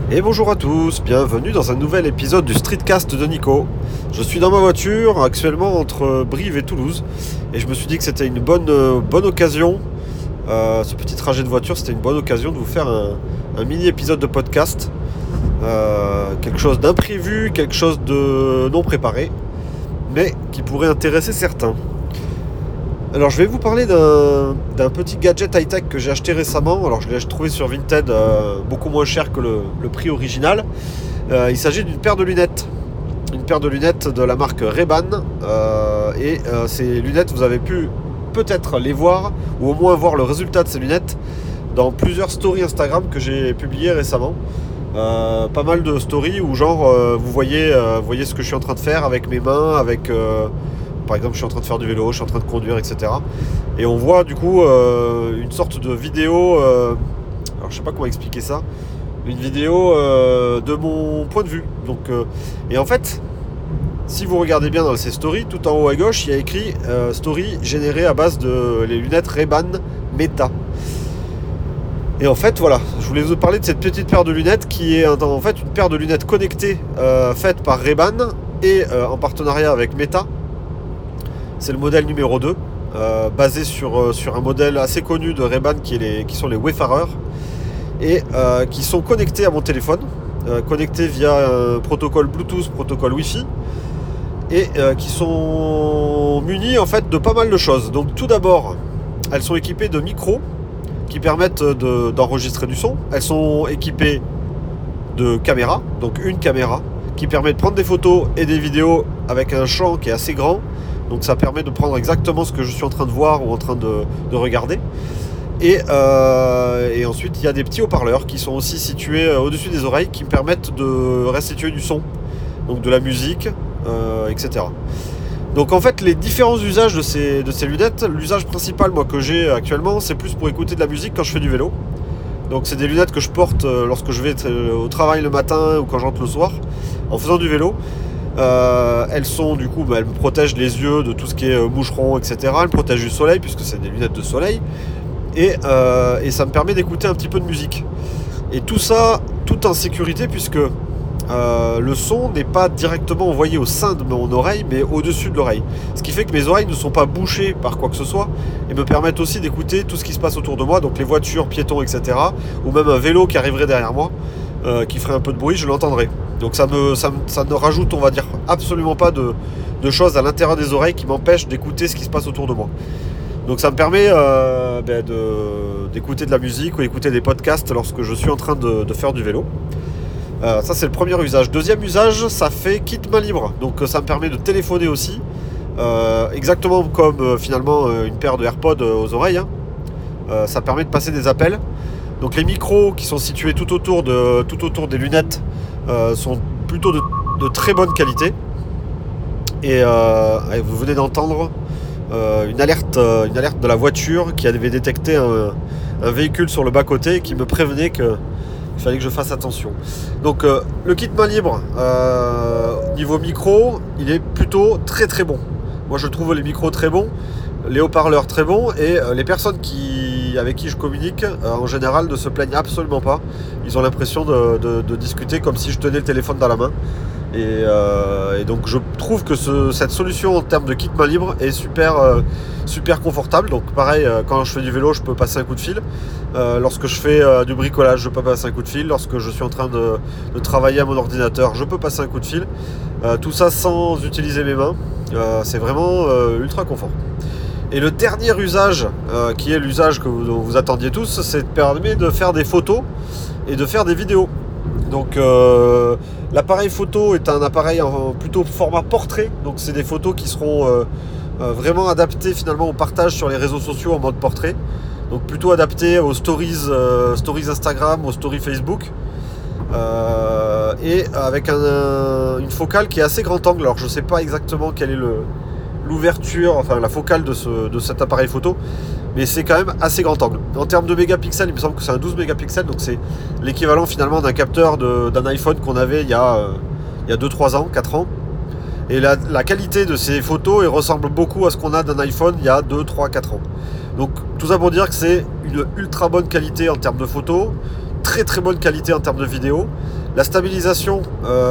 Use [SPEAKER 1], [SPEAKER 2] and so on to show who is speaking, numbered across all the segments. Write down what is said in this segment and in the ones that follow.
[SPEAKER 1] Et bonjour à tous, bienvenue dans un nouvel épisode du Streetcast de Nico. Je suis dans ma voiture actuellement entre Brive et Toulouse et je me suis dit que c'était une bonne occasion, ce petit trajet de voiture, c'était une bonne occasion de vous faire un mini épisode de podcast. Quelque chose d'imprévu, quelque chose de non préparé, mais qui pourrait intéresser certains. Alors je vais vous parler d'un petit gadget high-tech que j'ai acheté récemment. Alors je l'ai trouvé sur Vinted beaucoup moins cher que le prix original. Il s'agit d'une paire de lunettes. Une paire de lunettes de la marque Ray-Ban. Ces lunettes, vous avez pu peut-être les voir, ou au moins voir le résultat de ces lunettes, dans plusieurs stories Instagram que j'ai publiées récemment. Pas mal de stories où vous voyez ce que je suis en train de faire avec mes mains, par exemple, je suis en train de faire du vélo, je suis en train de conduire, etc. Et on voit du coup une sorte de vidéo, alors je sais pas comment expliquer ça, une vidéo de mon point de vue. Et en fait, si vous regardez bien dans ces stories, tout en haut à gauche, il y a écrit story générée à base de les lunettes Ray-Ban Meta. Et en fait, voilà, je voulais vous parler de cette petite paire de lunettes qui est en fait une paire de lunettes connectées faite par Ray-Ban et en partenariat avec Meta. C'est le modèle numéro 2, basé sur un modèle assez connu de Ray-Ban qui sont les Wayfarers, et qui sont connectés à mon téléphone, connectés via un protocole Bluetooth, protocole Wi-Fi, et qui sont munis en fait de pas mal de choses. Donc tout d'abord, elles sont équipées de micros qui permettent d'enregistrer du son. Elles sont équipées de caméras, donc une caméra qui permet de prendre des photos et des vidéos avec un champ qui est assez grand. Donc ça permet de prendre exactement ce que je suis en train de voir ou en train de regarder. Et ensuite, il y a des petits haut-parleurs qui sont aussi situés au-dessus des oreilles qui me permettent de restituer du son, donc de la musique, etc. Donc en fait, les différents usages de ces lunettes, l'usage principal moi que j'ai actuellement, c'est plus pour écouter de la musique quand je fais du vélo. Donc c'est des lunettes que je porte lorsque je vais au travail le matin ou quand j'entre le soir, en faisant du vélo. Elles me protègent les yeux de tout ce qui est moucherons, etc. Elles me protègent du soleil puisque c'est des lunettes de soleil. Et ça me permet d'écouter un petit peu de musique. Et tout ça, tout en sécurité puisque le son n'est pas directement envoyé au sein de mon oreille, mais au-dessus de l'oreille. Ce qui fait que mes oreilles ne sont pas bouchées par quoi que ce soit et me permettent aussi d'écouter tout ce qui se passe autour de moi, donc les voitures, piétons, etc. Ou même un vélo qui arriverait derrière moi, qui ferait un peu de bruit, je l'entendrai. Donc ça ne rajoute, on va dire, absolument pas de choses à l'intérieur des oreilles qui m'empêchent d'écouter ce qui se passe autour de moi. Donc ça me permet d'écouter de la musique ou d'écouter des podcasts lorsque je suis en train de faire du vélo. Ça c'est le premier usage. Deuxième usage, ça fait kit main libre. Donc ça me permet de téléphoner aussi. Exactement comme finalement une paire de AirPods aux oreilles. Ça permet de passer des appels. Donc les micros qui sont situés tout autour des lunettes sont plutôt de très bonne qualité. Et vous venez d'entendre une alerte de la voiture qui avait détecté un véhicule sur le bas-côté et qui me prévenait qu'il fallait que je fasse attention. Donc le kit main libre, niveau micro, il est plutôt très très bon. Moi je trouve les micros très bons, les haut-parleurs très bons, et les personnes avec qui je communique en général ne se plaignent absolument pas. Ils ont l'impression de discuter comme si je tenais le téléphone dans la main. Et donc je trouve que cette solution en termes de kit main libre est super confortable. Donc pareil, quand je fais du vélo, je peux passer un coup de fil. Lorsque je fais du bricolage, je peux passer un coup de fil. Lorsque je suis en train de travailler à mon ordinateur, je peux passer un coup de fil. Tout ça sans utiliser mes mains. C'est vraiment ultra confort. Et le dernier usage, qui est l'usage que vous attendiez tous, c'est permet de faire des photos et de faire des vidéos. Donc l'appareil photo est un appareil en plutôt format portrait. Donc c'est des photos qui seront vraiment adaptées finalement au partage sur les réseaux sociaux en mode portrait. Donc plutôt adaptées aux stories Instagram, aux stories Facebook. Et avec une focale qui est assez grand angle. Alors je ne sais pas exactement quelle est l'ouverture, enfin la focale de cet appareil photo, mais c'est quand même assez grand angle. En termes de mégapixels, il me semble que c'est un 12 mégapixels, donc c'est l'équivalent finalement d'un capteur d'un iPhone qu'on avait il y a 2-3 ans, 4 ans. Et la qualité de ces photos ressemble beaucoup à ce qu'on a d'un iPhone il y a 2, 3, 4 ans. Donc tout ça pour dire que c'est une ultra bonne qualité en termes de photos, très très bonne qualité en termes de vidéo. La stabilisation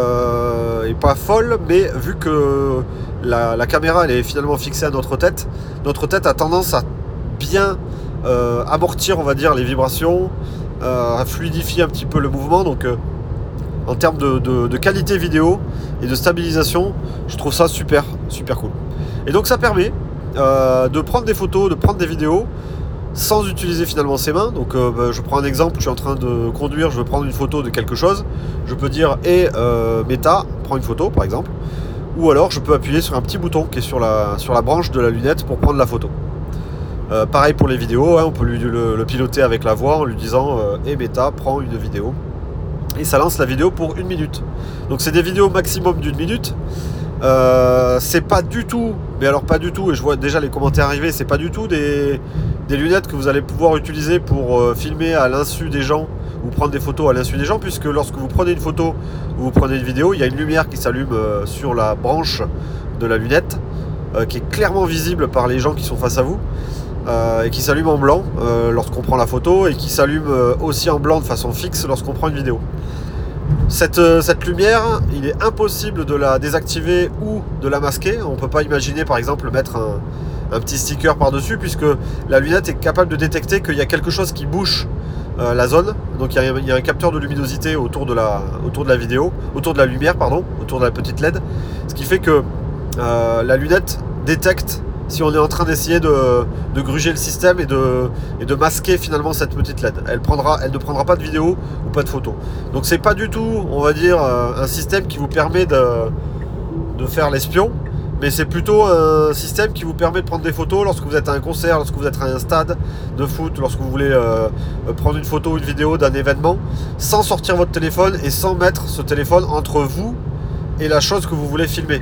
[SPEAKER 1] est pas folle, mais vu que la caméra elle est finalement fixée à notre tête a tendance à bien amortir, on va dire, les vibrations, à fluidifier un petit peu le mouvement. Donc en termes de qualité vidéo et de stabilisation, je trouve ça super cool. Et donc ça permet de prendre des photos, de prendre des vidéos sans utiliser finalement ses mains. Donc je prends un exemple, je suis en train de conduire, je veux prendre une photo de quelque chose, je peux dire Meta, prends une photo par exemple, ou alors je peux appuyer sur un petit bouton qui est sur la branche de la lunette pour prendre la photo. Pareil pour les vidéos, on peut le piloter avec la voix en lui disant Meta, prends une vidéo, et ça lance la vidéo pour 1 minute. Donc c'est des vidéos maximum d'1 minute. C'est pas du tout, mais alors pas du tout, et je vois déjà les commentaires arriver, c'est pas du tout des lunettes que vous allez pouvoir utiliser pour filmer à l'insu des gens ou prendre des photos à l'insu des gens, puisque lorsque vous prenez une photo ou vous prenez une vidéo, il y a une lumière qui s'allume sur la branche de la lunette qui est clairement visible par les gens qui sont face à vous, et qui s'allume en blanc lorsqu'on prend la photo, et qui s'allume aussi en blanc de façon fixe lorsqu'on prend une vidéo. Cette lumière, il est impossible de la désactiver ou de la masquer. On ne peut pas imaginer par exemple mettre un petit sticker par-dessus, puisque la lunette est capable de détecter qu'il y a quelque chose qui bouche la zone. Donc il y a un capteur de luminosité autour de la vidéo, autour de la lumière, autour de la petite LED. Ce qui fait que la lunette détecte si on est en train d'essayer de gruger le système et de masquer finalement cette petite LED. Elle ne prendra pas de vidéo ou pas de photo. Donc c'est pas du tout, on va dire, un système qui vous permet de faire l'espion, mais c'est plutôt un système qui vous permet de prendre des photos lorsque vous êtes à un concert, lorsque vous êtes à un stade de foot, lorsque vous voulez prendre une photo ou une vidéo d'un événement, sans sortir votre téléphone et sans mettre ce téléphone entre vous et la chose que vous voulez filmer.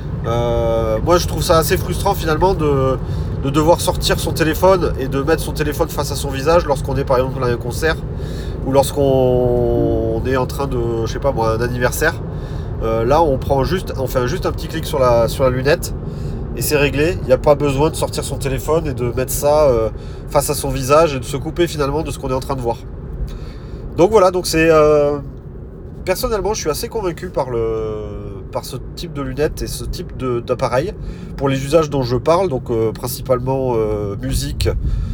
[SPEAKER 1] Moi je trouve ça assez frustrant finalement de devoir sortir son téléphone et de mettre son téléphone face à son visage lorsqu'on est par exemple à un concert ou lorsqu'on est en train de, je sais pas moi, un anniversaire. Là on fait juste un petit clic sur la lunette et c'est réglé. Il n'y a pas besoin de sortir son téléphone et de mettre ça face à son visage et de se couper finalement de ce qu'on est en train de voir. Donc voilà, donc c'est personnellement je suis assez convaincu par ce type de lunettes et ce type d'appareil pour les usages dont je parle, donc principalement musique,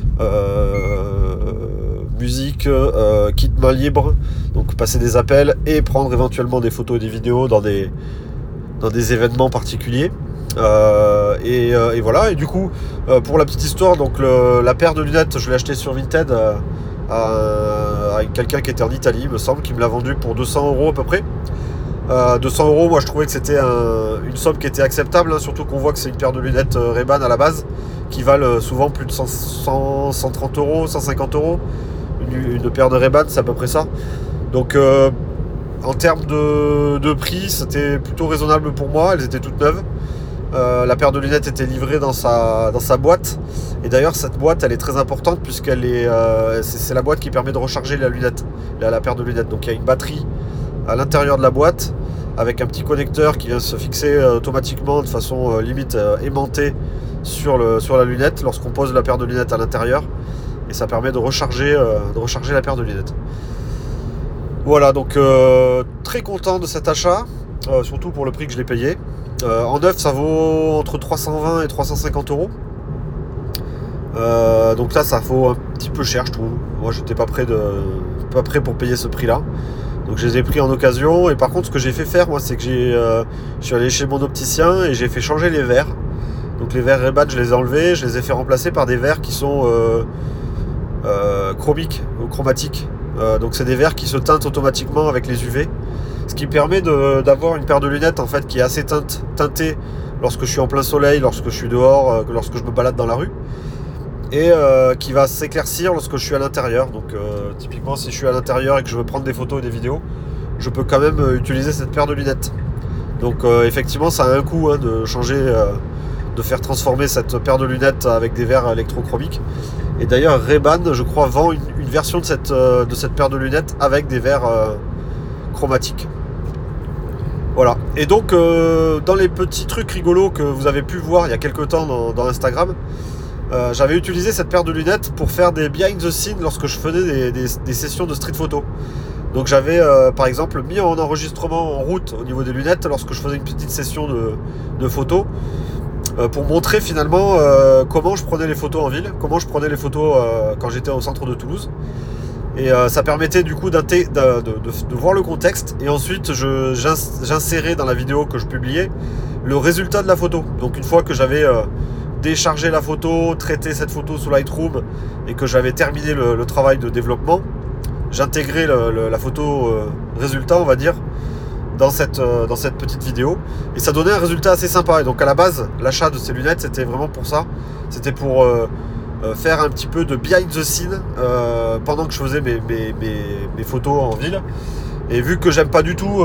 [SPEAKER 1] kit main libre, donc passer des appels et prendre éventuellement des photos et des vidéos dans des événements particuliers. Et voilà, et du coup pour la petite histoire, donc la paire de lunettes je l'ai acheté sur Vinted avec quelqu'un qui était en Italie, il me semble, qui me l'a vendu pour 200 € à peu près. 200 €, moi je trouvais que c'était une somme qui était acceptable, surtout qu'on voit que c'est une paire de lunettes Ray-Ban à la base qui valent souvent plus de 130 €, 150 €. Une paire de Ray-Ban, c'est à peu près ça. Donc en termes de prix, c'était plutôt raisonnable pour moi, elles étaient toutes neuves. La paire de lunettes était livrée dans sa boîte, et d'ailleurs cette boîte elle est très importante puisqu'elle est c'est la boîte qui permet de recharger la paire de lunettes. Donc il y a une batterie à l'intérieur de la boîte avec un petit connecteur qui vient se fixer automatiquement de façon limite aimantée sur la lunette lorsqu'on pose la paire de lunettes à l'intérieur, et ça permet de recharger la paire de lunettes. Voilà, donc très content de cet achat, surtout pour le prix que je l'ai payé. En neuf ça vaut entre 320 et 350 €. Donc là ça vaut un petit peu cher je trouve. Moi j'étais pas prêt pour payer ce prix là. Donc je les ai pris en occasion, et par contre ce que j'ai fait faire moi c'est que je suis allé chez mon opticien et j'ai fait changer les verres. Donc les verres Ray-Ban je les ai enlevés, je les ai fait remplacer par des verres qui sont chromiques ou chromatiques. Donc c'est des verres qui se teintent automatiquement avec les UV, ce qui permet d'avoir une paire de lunettes en fait qui est assez teintée lorsque je suis en plein soleil, lorsque je suis dehors, lorsque je me balade dans la rue, et qui va s'éclaircir lorsque je suis à l'intérieur. Donc typiquement si je suis à l'intérieur et que je veux prendre des photos et des vidéos, je peux quand même utiliser cette paire de lunettes. Donc effectivement ça a un coût de changer, de faire transformer cette paire de lunettes avec des verres électrochromiques. Et d'ailleurs Ray-Ban je crois vend une version de cette paire de lunettes avec des verres chromatiques. Voilà. Et donc dans les petits trucs rigolos que vous avez pu voir il y a quelques temps dans Instagram, j'avais utilisé cette paire de lunettes pour faire des behind the scenes lorsque je faisais des sessions de street photo. Donc j'avais par exemple mis en enregistrement en route au niveau des lunettes lorsque je faisais une petite session de photos pour montrer finalement comment je prenais les photos en ville, comment je prenais les photos quand j'étais au centre de Toulouse. Et ça permettait du coup de voir le contexte, et ensuite j'insérais dans la vidéo que je publiais le résultat de la photo. Donc une fois que j'avais déchargé la photo, traité cette photo sous Lightroom et que j'avais terminé le travail de développement, j'intégrais la photo résultat, on va dire, dans cette petite vidéo, et ça donnait un résultat assez sympa. Et donc à la base, l'achat de ces lunettes, c'était vraiment pour ça. C'était pour faire un petit peu de behind the scene pendant que je faisais mes photos en ville. Et vu que j'aime pas du tout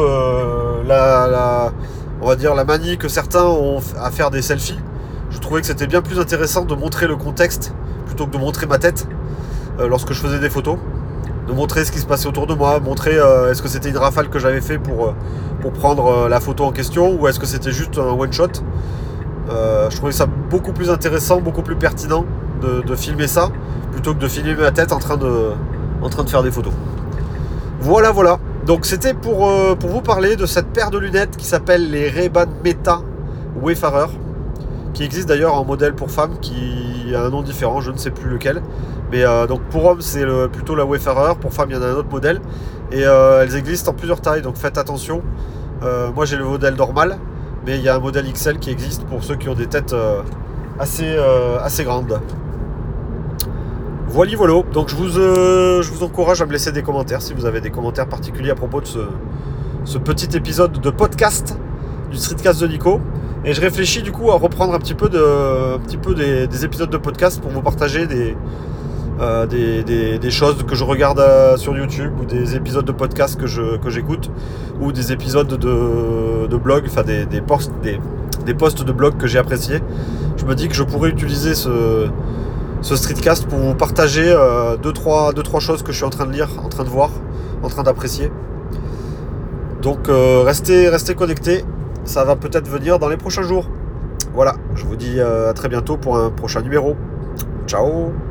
[SPEAKER 1] on va dire la manie que certains ont à faire des selfies, je trouvais que c'était bien plus intéressant de montrer le contexte plutôt que de montrer ma tête lorsque je faisais des photos, de montrer ce qui se passait autour de moi, montrer est-ce que c'était une rafale que j'avais fait pour prendre la photo en question, ou est-ce que c'était juste un one shot. Je trouvais ça beaucoup plus intéressant, beaucoup plus pertinent de filmer ça plutôt que de filmer ma tête en train de faire des photos. Voilà. Donc c'était pour vous parler de cette paire de lunettes qui s'appelle les Ray-Ban Meta Wayfarer, qui existe d'ailleurs en modèle pour femmes, qui a un nom différent, je ne sais plus lequel. Mais donc pour hommes c'est plutôt la Wayfarer, pour femmes il y en a un autre modèle, et elles existent en plusieurs tailles, donc faites attention. Moi j'ai le modèle normal, mais il y a un modèle XL qui existe pour ceux qui ont des têtes assez grandes. Voilà. Donc je vous encourage à me laisser des commentaires si vous avez des commentaires particuliers à propos de ce petit épisode de podcast du Streetcast de Nico. Et je réfléchis du coup à reprendre un petit peu des épisodes de podcast pour vous partager des choses que je regarde sur YouTube, ou des épisodes de podcast que j'écoute, ou des épisodes de blog, enfin des posts de blog que j'ai appréciés. Je me dis que je pourrais utiliser ce streetcast pour vous partager deux trois choses que je suis en train de lire, en train de voir, en train d'apprécier. Donc restez connectés, ça va peut-être venir dans les prochains jours. Voilà, je vous dis à très bientôt pour un prochain numéro. Ciao.